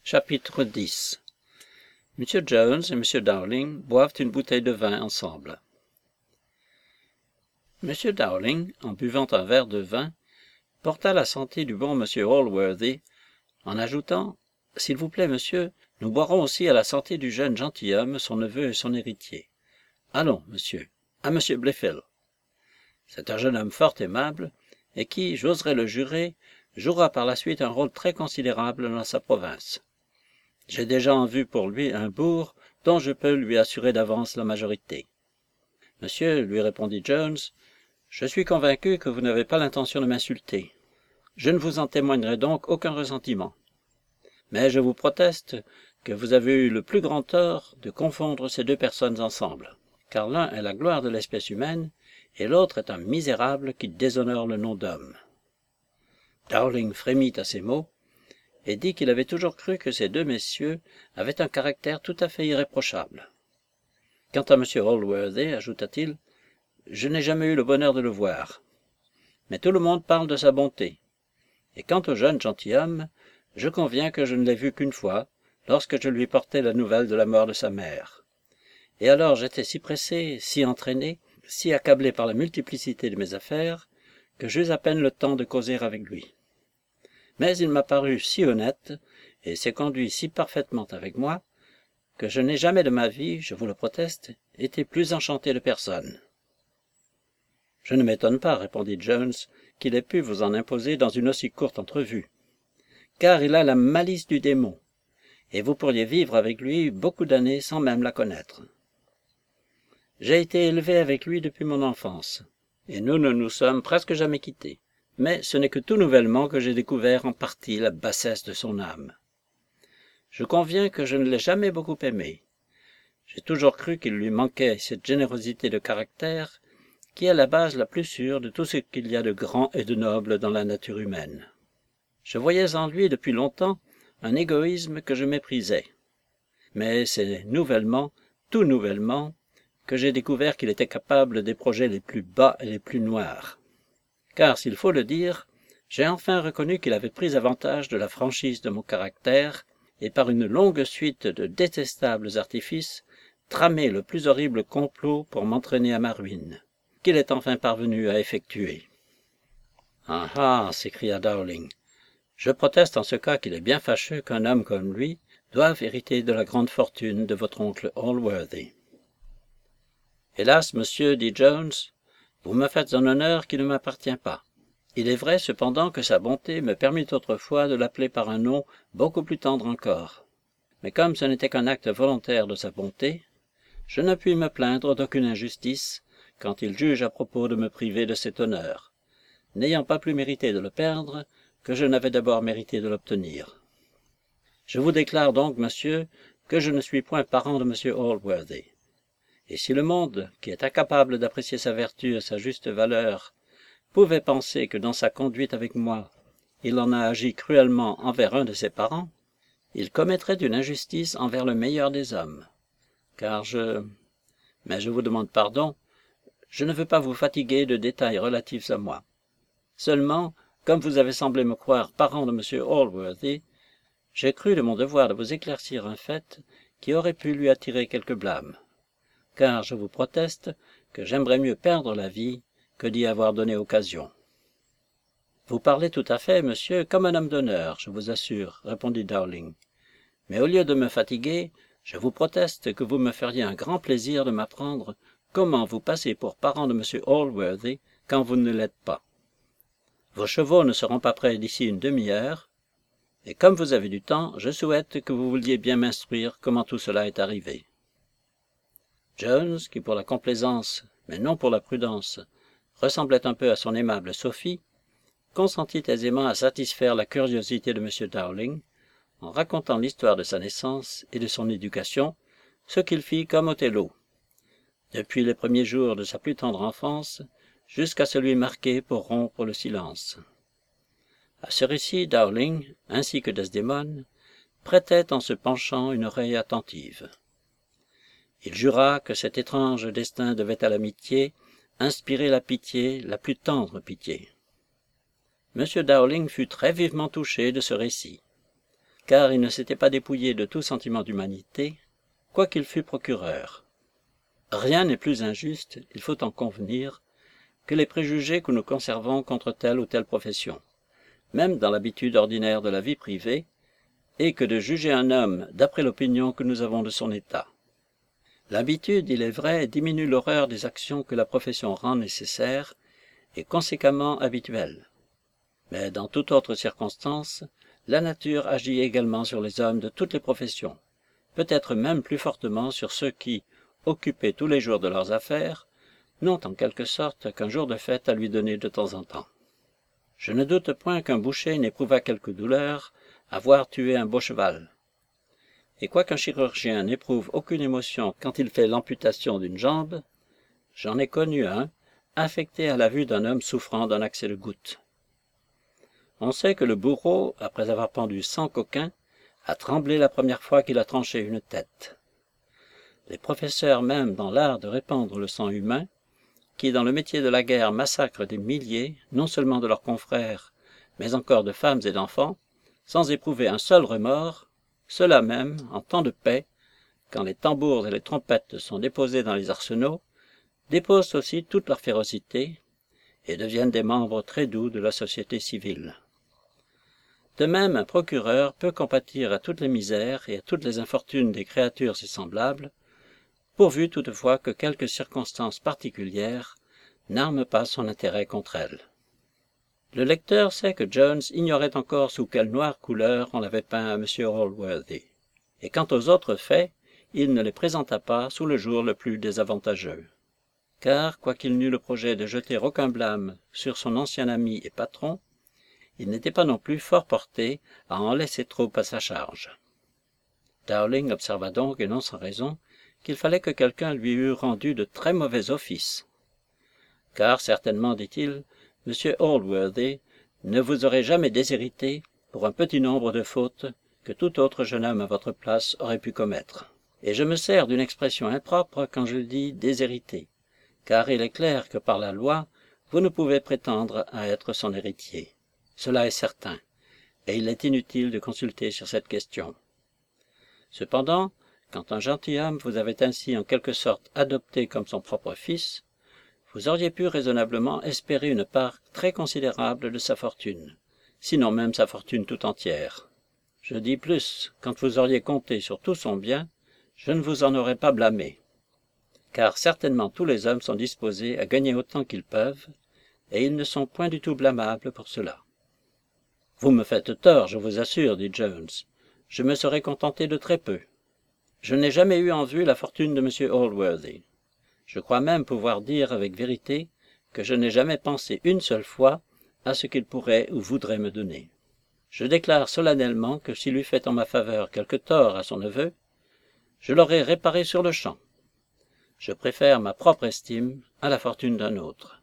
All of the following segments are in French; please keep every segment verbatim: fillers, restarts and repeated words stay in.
Chapitre dix. Monsieur Jones et Monsieur Dowling boivent une bouteille de vin ensemble. Monsieur Dowling, en buvant un verre de vin, porta la santé du bon Monsieur Allworthy, en ajoutant « S'il vous plaît, monsieur, nous boirons aussi à la santé du jeune gentilhomme, son neveu et son héritier. Allons, monsieur, à Monsieur Blifil. C'est un jeune homme fort aimable, et qui, j'oserais le jurer, jouera par la suite un rôle très considérable dans sa province. J'ai déjà en vue pour lui un bourg dont je peux lui assurer d'avance la majorité. Monsieur, lui répondit Jones, je suis convaincu que vous n'avez pas l'intention de m'insulter. Je ne vous en témoignerai donc aucun ressentiment. Mais je vous proteste que vous avez eu le plus grand tort de confondre ces deux personnes ensemble, car l'un est la gloire de l'espèce humaine, et l'autre est un misérable qui déshonore le nom d'homme. Dowling frémit à ces mots, et dit qu'il avait toujours cru que ces deux messieurs avaient un caractère tout à fait irréprochable. Quant à M. Allworthy, ajouta-t-il, je n'ai jamais eu le bonheur de le voir. Mais tout le monde parle de sa bonté. Et quant au jeune gentilhomme, je conviens que je ne l'ai vu qu'une fois, lorsque je lui portai la nouvelle de la mort de sa mère. Et alors j'étais si pressé, si entraîné, si accablé par la multiplicité de mes affaires, que j'eus à peine le temps de causer avec lui. Mais il m'a paru si honnête, et s'est conduit si parfaitement avec moi, que je n'ai jamais de ma vie, je vous le proteste, été plus enchanté de personne. Je ne m'étonne pas, répondit Jones, qu'il ait pu vous en imposer dans une aussi courte entrevue, car il a la malice du démon, et vous pourriez vivre avec lui beaucoup d'années sans même la connaître. J'ai été élevé avec lui depuis mon enfance, et nous ne nous sommes presque jamais quittés. Mais ce n'est que tout nouvellement que j'ai découvert en partie la bassesse de son âme. Je conviens que je ne l'ai jamais beaucoup aimé. J'ai toujours cru qu'il lui manquait cette générosité de caractère qui est la base la plus sûre de tout ce qu'il y a de grand et de noble dans la nature humaine. Je voyais en lui depuis longtemps un égoïsme que je méprisais. Mais c'est nouvellement, tout nouvellement, que j'ai découvert qu'il était capable des projets les plus bas et les plus noirs. Car, s'il faut le dire, j'ai enfin reconnu qu'il avait pris avantage de la franchise de mon caractère, et par une longue suite de détestables artifices, tramé le plus horrible complot pour m'entraîner à ma ruine, qu'il est enfin parvenu à effectuer. « Ah ah !» s'écria Dowling. « Je proteste en ce cas qu'il est bien fâcheux qu'un homme comme lui doive hériter de la grande fortune de votre oncle Allworthy. »« Hélas, monsieur, dit Jones, vous me faites un honneur qui ne m'appartient pas. Il est vrai cependant que sa bonté me permit autrefois de l'appeler par un nom beaucoup plus tendre encore. Mais comme ce n'était qu'un acte volontaire de sa bonté, je ne puis me plaindre d'aucune injustice quand il juge à propos de me priver de cet honneur, n'ayant pas plus mérité de le perdre que je n'avais d'abord mérité de l'obtenir. Je vous déclare donc, monsieur, que je ne suis point parent de M. Allworthy. Et si le monde, qui est incapable d'apprécier sa vertu à sa juste valeur, pouvait penser que dans sa conduite avec moi, il en a agi cruellement envers un de ses parents, il commettrait une injustice envers le meilleur des hommes. Car je... Mais je vous demande pardon, je ne veux pas vous fatiguer de détails relatifs à moi. Seulement, comme vous avez semblé me croire parent de M. Allworthy, j'ai cru de mon devoir de vous éclaircir un fait qui aurait pu lui attirer quelque blâme. Car je vous proteste que j'aimerais mieux perdre la vie que d'y avoir donné occasion. « Vous parlez tout à fait, monsieur, comme un homme d'honneur, je vous assure, répondit Dowling. Mais au lieu de me fatiguer, je vous proteste que vous me feriez un grand plaisir de m'apprendre comment vous passez pour parent de M. Allworthy quand vous ne l'êtes pas. Vos chevaux ne seront pas prêts d'ici une demi-heure, et comme vous avez du temps, je souhaite que vous vouliez bien m'instruire comment tout cela est arrivé. » Jones, qui pour la complaisance, mais non pour la prudence, ressemblait un peu à son aimable Sophie, consentit aisément à satisfaire la curiosité de M. Dowling, en racontant l'histoire de sa naissance et de son éducation, ce qu'il fit comme Othello, depuis les premiers jours de sa plus tendre enfance jusqu'à celui marqué pour rompre le silence. À ce récit, Dowling, ainsi que Desdémone, prêtaient en se penchant une oreille attentive. Il jura que cet étrange destin devait à l'amitié inspirer la pitié, la plus tendre pitié. M. Dowling fut très vivement touché de ce récit. car il ne s'était pas dépouillé de tout sentiment d'humanité, quoiqu'il fût procureur. Rien n'est plus injuste, il faut en convenir, que les préjugés que nous conservons contre telle ou telle profession, même dans l'habitude ordinaire de la vie privée, et que de juger un homme d'après l'opinion que nous avons de son état. L'habitude, il est vrai, diminue l'horreur des actions que la profession rend nécessaires et conséquemment habituelles. Mais dans toute autre circonstance, la nature agit également sur les hommes de toutes les professions, peut-être même plus fortement sur ceux qui, occupés tous les jours de leurs affaires, n'ont en quelque sorte qu'un jour de fête à lui donner de temps en temps. Je ne doute point qu'un boucher n'éprouvât quelque douleur à voir tuer un beau cheval. Et quoiqu'un chirurgien n'éprouve aucune émotion quand il fait l'amputation d'une jambe, j'en ai connu un, affecté à la vue d'un homme souffrant d'un accès de goutte. On sait que le bourreau, après avoir pendu cent coquins, a tremblé la première fois qu'il a tranché une tête. Les professeurs même dans l'art de répandre le sang humain, qui dans le métier de la guerre massacrent des milliers, non seulement de leurs confrères, mais encore de femmes et d'enfants, sans éprouver un seul remords, ceux-là même, en temps de paix, quand les tambours et les trompettes sont déposés dans les arsenaux, déposent aussi toute leur férocité et deviennent des membres très doux de la société civile. De même, un procureur peut compatir à toutes les misères et à toutes les infortunes des créatures et semblables, pourvu toutefois que quelques circonstances particulières n'arment pas son intérêt contre elles. Le lecteur sait que Jones ignorait encore sous quelle noire couleur on l'avait peint à M. Allworthy, et quant aux autres faits, il ne les présenta pas sous le jour le plus désavantageux. Car, quoiqu'il n'eût le projet de jeter aucun blâme sur son ancien ami et patron, il n'était pas non plus fort porté à en laisser trop à sa charge. Dowling observa donc, et non sans raison, qu'il fallait que quelqu'un lui eût rendu de très mauvais offices. Car, certainement, dit-il, M. Allworthy ne vous aurait jamais déshérité pour un petit nombre de fautes que tout autre jeune homme à votre place aurait pu commettre. Et je me sers d'une expression impropre quand je dis déshérité, car il est clair que par la loi, vous ne pouvez prétendre à être son héritier. Cela est certain, et il est inutile de consulter sur cette question. Cependant, quand un gentilhomme vous avait ainsi en quelque sorte adopté comme son propre fils, vous auriez pu raisonnablement espérer une part très considérable de sa fortune, sinon même sa fortune tout entière. Je dis plus, quand vous auriez compté sur tout son bien, je ne vous en aurais pas blâmé, car certainement tous les hommes sont disposés à gagner autant qu'ils peuvent, et ils ne sont point du tout blâmables pour cela. « Vous me faites tort, je vous assure, dit Jones. Je me serais contenté de très peu. Je n'ai jamais eu en vue la fortune de M. Allworthy. Je crois même pouvoir dire avec vérité que je n'ai jamais pensé une seule fois à ce qu'il pourrait ou voudrait me donner. Je déclare solennellement que s'il eût fait en ma faveur quelque tort à son neveu, je l'aurais réparé sur le champ. Je préfère ma propre estime à la fortune d'un autre.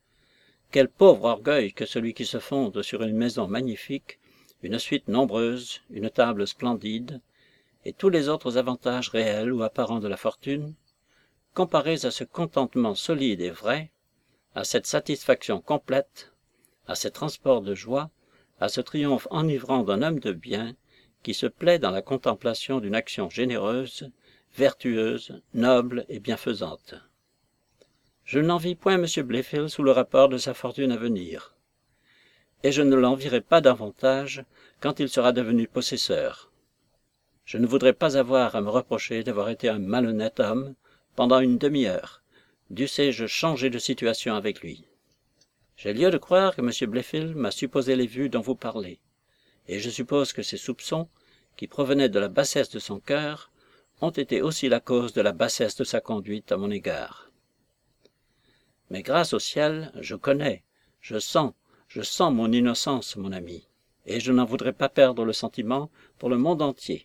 Quel pauvre orgueil que celui qui se fonde sur une maison magnifique, une suite nombreuse, une table splendide, et tous les autres avantages réels ou apparents de la fortune, comparés à ce contentement solide et vrai, à cette satisfaction complète, à ces transports de joie, à ce triomphe enivrant d'un homme de bien qui se plaît dans la contemplation d'une action généreuse, vertueuse, noble et bienfaisante. Je n'envie point M. Blayfield sous le rapport de sa fortune à venir, et je ne l'envierai pas davantage quand il sera devenu possesseur. Je ne voudrais pas avoir à me reprocher d'avoir été un malhonnête homme pendant une demi-heure, dussé-je changer de situation avec lui. J'ai lieu de croire que M. Blayfield m'a supposé les vues dont vous parlez, et je suppose que ces soupçons, qui provenaient de la bassesse de son cœur, ont été aussi la cause de la bassesse de sa conduite à mon égard. Mais grâce au ciel, je connais, je sens, je sens mon innocence, mon ami, et je n'en voudrais pas perdre le sentiment pour le monde entier.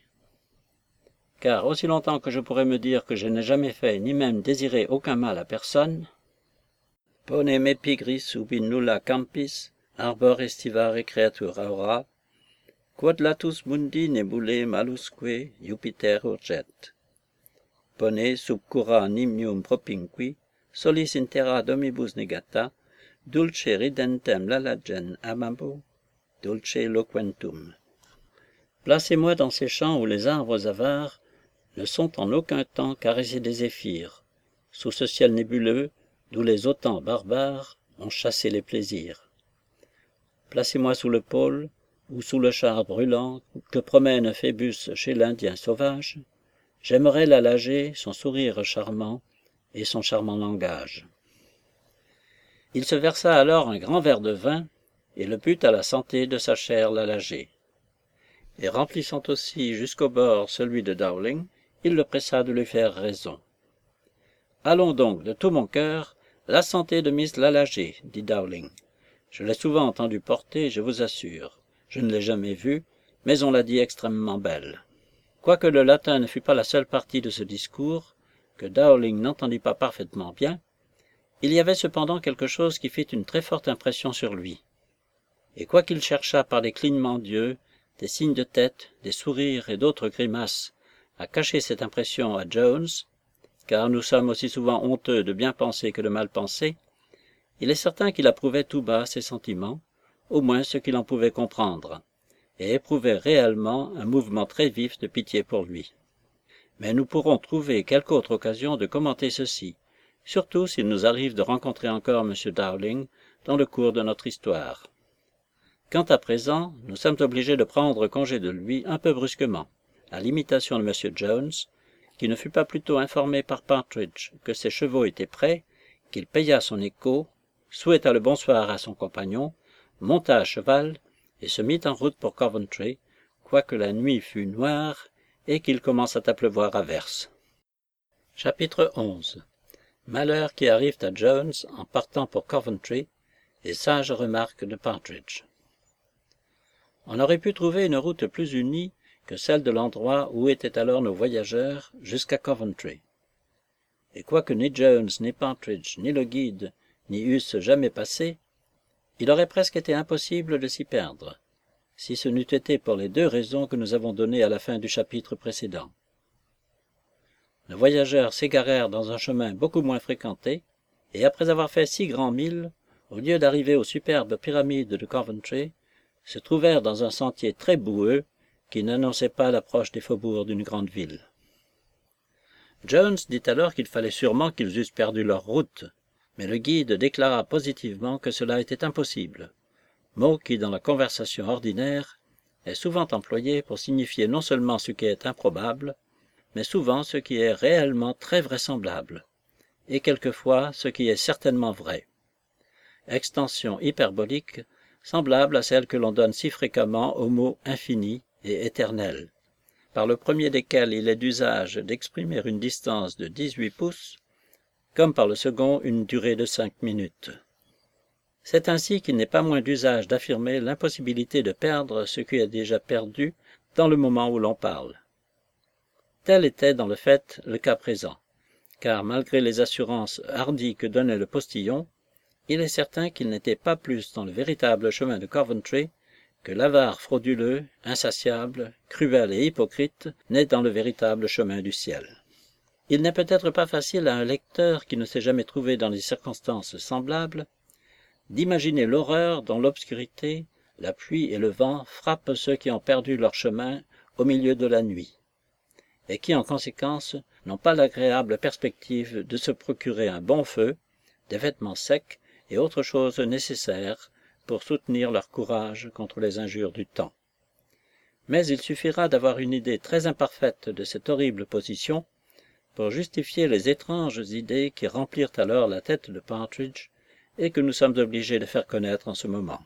Car aussi longtemps que je pourrais me dire que je n'ai jamais fait ni même désiré aucun mal à personne, Pone me pigris ubi nulla campis, arbor estivare creatura ora, quod latus mundi nebulae malusque Jupiter urget. Pone sub cura nimium propinqui, solis in terra domibus negata, dulce ridentem lalagen amabo, dulce loquentum. Placez-moi dans ces champs où les arbres avares ne sont en aucun temps caressés des zéphyrs, sous ce ciel nébuleux d'où les autans barbares ont chassé les plaisirs. Placez-moi sous le pôle, ou sous le char brûlant que promène Phébus chez l'Indien sauvage, j'aimerais l'alléger, son sourire charmant et son charmant langage. Il se versa alors un grand verre de vin, et le but à la santé de sa chère l'allagée. Et remplissant aussi jusqu'au bord celui de Dowling, il le pressa de lui faire raison. « Allons donc, de tout mon cœur, la santé de Miss Lalagée, dit Dowling. Je l'ai souvent entendu porter, je vous assure. Je ne l'ai jamais vue, mais on l'a dit extrêmement belle. » Quoique le latin ne fût pas la seule partie de ce discours, que Dowling n'entendit pas parfaitement bien, il y avait cependant quelque chose qui fit une très forte impression sur lui. Et quoiqu'il cherchât par des clignements d'yeux, des signes de tête, des sourires et d'autres grimaces à cacher cette impression à Jones, car nous sommes aussi souvent honteux de bien penser que de mal penser, il est certain qu'il approuvait tout bas ses sentiments, au moins ce qu'il en pouvait comprendre, et éprouvait réellement un mouvement très vif de pitié pour lui. Mais nous pourrons trouver quelque autre occasion de commenter ceci, surtout s'il nous arrive de rencontrer encore M. Dowling dans le cours de notre histoire. Quant à présent, nous sommes obligés de prendre congé de lui un peu brusquement, à l'imitation de M. Jones, qui ne fut pas plutôt informé par Partridge que ses chevaux étaient prêts, qu'il paya son écho, souhaita le bonsoir à son compagnon, monta à cheval et se mit en route pour Coventry, quoique la nuit fût noire et qu'il commençât à pleuvoir à verse. Chapitre onze. Malheurs qui arrivent à Jones en partant pour Coventry, et sages remarques de Partridge. On aurait pu trouver une route plus unie que celle de l'endroit où étaient alors nos voyageurs jusqu'à Coventry. Et quoique ni Jones, ni Partridge, ni le guide n'y eussent jamais passé, il aurait presque été impossible de s'y perdre, si ce n'eût été pour les deux raisons que nous avons données à la fin du chapitre précédent. Nos voyageurs s'égarèrent dans un chemin beaucoup moins fréquenté, et après avoir fait six grands milles, au lieu d'arriver aux superbes pyramides de Coventry, se trouvèrent dans un sentier très boueux qui n'annonçait pas l'approche des faubourgs d'une grande ville. Jones dit alors qu'il fallait sûrement qu'ils eussent perdu leur route, mais le guide déclara positivement que cela était impossible, mot qui, dans la conversation ordinaire, est souvent employé pour signifier non seulement ce qui est improbable, mais souvent ce qui est réellement très vraisemblable, et quelquefois ce qui est certainement vrai. Extension hyperbolique semblable à celle que l'on donne si fréquemment aux mots infini et éternel, par le premier desquels il est d'usage d'exprimer une distance de dix-huit pouces, comme par le second une durée de cinq minutes. C'est ainsi qu'il n'est pas moins d'usage d'affirmer l'impossibilité de perdre ce qui est déjà perdu dans le moment où l'on parle. Tel était dans le fait le cas présent, car malgré les assurances hardies que donnait le postillon, il est certain qu'il n'était pas plus dans le véritable chemin de Coventry que l'avare frauduleux, insatiable, cruel et hypocrite n'est dans le véritable chemin du ciel. Il n'est peut-être pas facile à un lecteur qui ne s'est jamais trouvé dans des circonstances semblables d'imaginer l'horreur dont l'obscurité, la pluie et le vent frappent ceux qui ont perdu leur chemin au milieu de la nuit, et qui, en conséquence, n'ont pas l'agréable perspective de se procurer un bon feu, des vêtements secs et autres choses nécessaires pour soutenir leur courage contre les injures du temps. Mais il suffira d'avoir une idée très imparfaite de cette horrible position pour justifier les étranges idées qui remplirent alors la tête de Partridge et que nous sommes obligés de faire connaître en ce moment.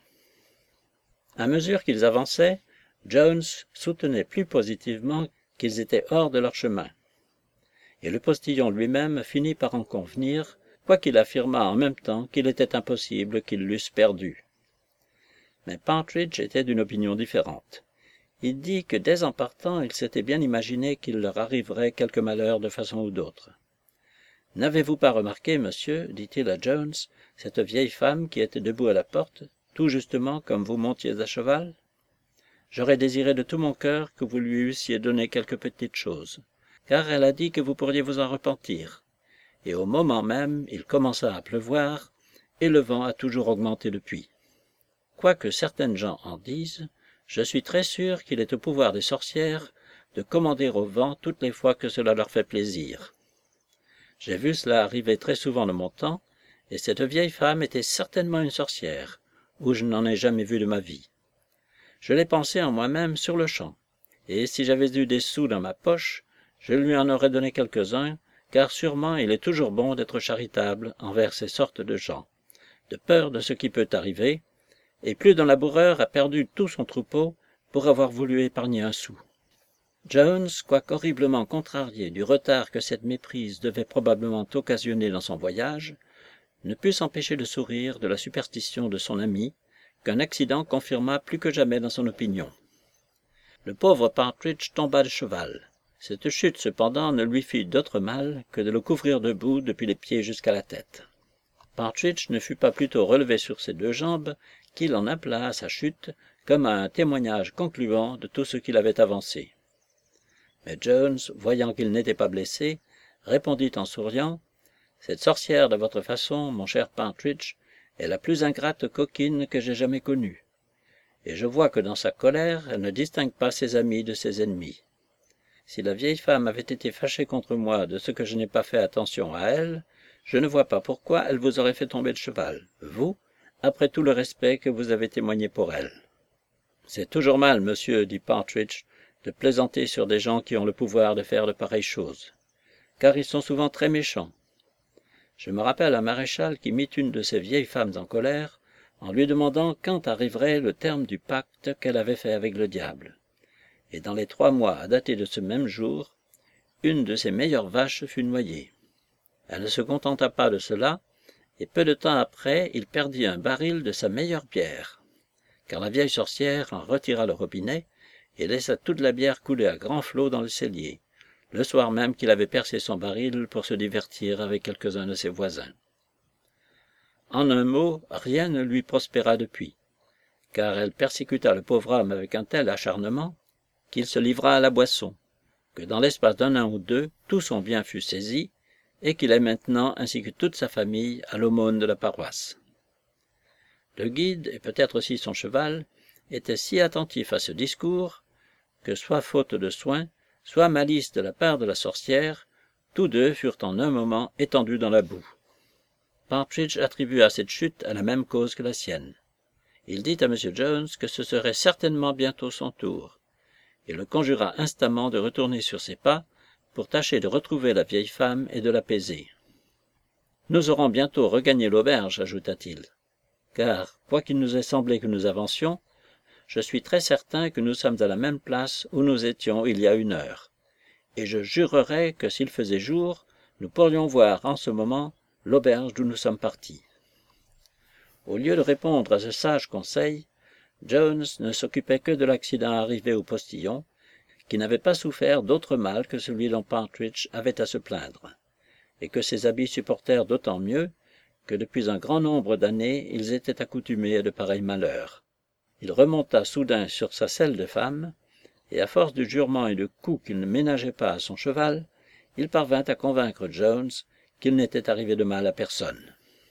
À mesure qu'ils avançaient, Jones soutenait plus positivement qu'ils étaient hors de leur chemin, et le postillon lui-même finit par en convenir, quoiqu'il affirmât en même temps qu'il était impossible qu'ils l'eussent perdu. Mais Partridge était d'une opinion différente. Il dit que dès en partant, il s'était bien imaginé qu'il leur arriverait quelque malheur de façon ou d'autre. « N'avez-vous pas remarqué, monsieur, dit-il à Jones, cette vieille femme qui était debout à la porte, tout justement comme vous montiez à cheval? J'aurais désiré de tout mon cœur que vous lui eussiez donné quelques petites choses, car elle a dit que vous pourriez vous en repentir. » Et au moment même, il commença à pleuvoir, et le vent a toujours augmenté depuis. Quoique certaines gens en disent, Je suis très sûr qu'il est au pouvoir des sorcières de commander au vent toutes les fois que cela leur fait plaisir. J'ai vu cela arriver très souvent de mon temps, et cette vieille femme était certainement une sorcière, ou je n'en ai jamais vu de ma vie. Je l'ai pensé en moi-même sur le champ, et si j'avais eu des sous dans ma poche, je lui en aurais donné quelques-uns, car sûrement il est toujours bon d'être charitable envers ces sortes de gens, de peur de ce qui peut arriver, et plus d'un laboureur a perdu tout son troupeau pour avoir voulu épargner un sou. Jones, quoique horriblement contrarié du retard que cette méprise devait probablement occasionner dans son voyage, ne put s'empêcher de sourire de la superstition de son ami, qu'un accident confirma plus que jamais dans son opinion. Le pauvre Partridge tomba de cheval. Cette chute, cependant, ne lui fit d'autre mal que de le couvrir de boue depuis les pieds jusqu'à la tête. Partridge ne fut pas plutôt relevé sur ses deux jambes qu'il en appela à sa chute comme à un témoignage concluant de tout ce qu'il avait avancé. Mais Jones, voyant qu'il n'était pas blessé, répondit en souriant « Cette sorcière de votre façon, mon cher Partridge, est la plus ingrate coquine que j'ai jamais connue. Et je vois que dans sa colère, elle ne distingue pas ses amis de ses ennemis. Si la vieille femme avait été fâchée contre moi de ce que je n'ai pas fait attention à elle, je ne vois pas pourquoi elle vous aurait fait tomber de cheval, vous, après tout le respect que vous avez témoigné pour elle. » « C'est toujours mal, monsieur, dit Partridge, de plaisanter sur des gens qui ont le pouvoir de faire de pareilles choses, car ils sont souvent très méchants. Je me rappelle un maréchal qui mit une de ces vieilles femmes en colère, en lui demandant quand arriverait le terme du pacte qu'elle avait fait avec le diable. Et dans les trois mois à dater de ce même jour, une de ses meilleures vaches fut noyée. Elle ne se contenta pas de cela, et peu de temps après, il perdit un baril de sa meilleure bière, car la vieille sorcière en retira le robinet et laissa toute la bière couler à grands flots dans le cellier, le soir même qu'il avait percé son baril pour se divertir avec quelques-uns de ses voisins. En un mot, rien ne lui prospéra depuis, car elle persécuta le pauvre homme avec un tel acharnement qu'il se livra à la boisson, que dans l'espace d'un an ou deux, tout son bien fut saisi, et qu'il est maintenant, ainsi que toute sa famille, à l'aumône de la paroisse. Le guide, et peut-être aussi son cheval, étaient si attentifs à ce discours, que soit faute de soin, soit malice de la part de la sorcière, tous deux furent en un moment étendus dans la boue. Partridge attribua cette chute à la même cause que la sienne. Il dit à M. Jones que ce serait certainement bientôt son tour, et le conjura instamment de retourner sur ses pas pour tâcher de retrouver la vieille femme et de l'apaiser. « Nous aurons bientôt regagné l'auberge, ajouta-t-il, car, quoiqu'il nous ait semblé que nous avancions, je suis très certain que nous sommes à la même place où nous étions il y a une heure, et je jurerais que s'il faisait jour, nous pourrions voir en ce moment l'auberge d'où nous sommes partis. » Au lieu de répondre à ce sage conseil, Jones ne s'occupait que de l'accident arrivé au postillon, qui n'avait pas souffert d'autre mal que celui dont Partridge avait à se plaindre, et que ses habits supportèrent d'autant mieux que depuis un grand nombre d'années ils étaient accoutumés à de pareils malheurs. Il remonta soudain sur sa selle de femme, et à force de jurements et de coups qu'il ne ménageait pas à son cheval, il parvint à convaincre Jones qu'il n'était arrivé de mal à personne.